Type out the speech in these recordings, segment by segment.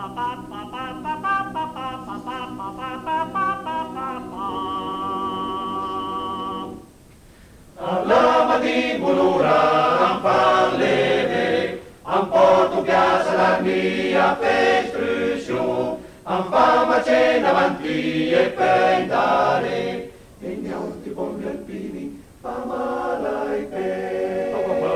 Lama di Bulura am parlere, am porto piazza la mia festruccio, am fama cena avanti e pendare, e gli altri buoni alpini, fama lai pe.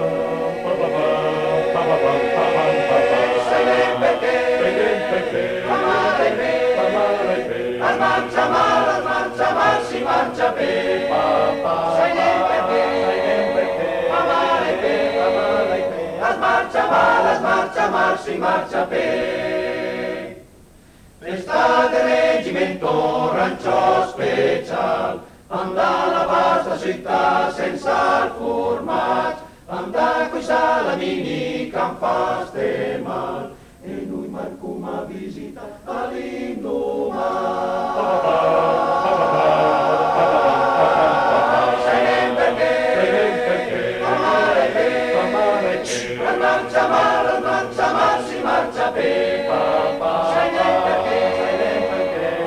Sai perché, fama lai pe, al marcia mal, si marcia pe, sai perché, marcia mal, si marcia per. L'estate reggimento rancio special, andà la vasta città senza il formaggio, andà coi salamini can faste mal, e noi marcum a visita all'indomani. Marcia mal, si marcia per, sai perché,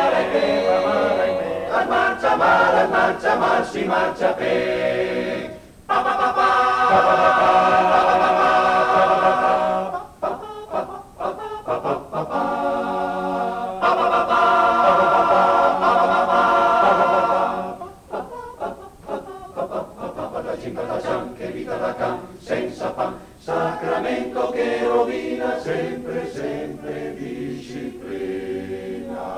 marcia mal, si marcia per. Che vita da can, senza pan, sacramento che rovina sempre, sempre disciplina.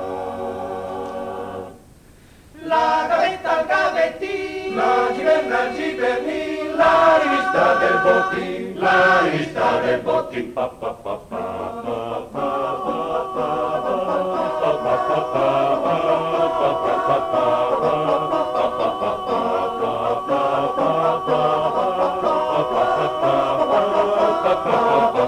La gavetta al gavettino, la giverna al gibernino, la rivista del bottin, la rivista del bottin, pa pa pa pa pa pa pa pa pa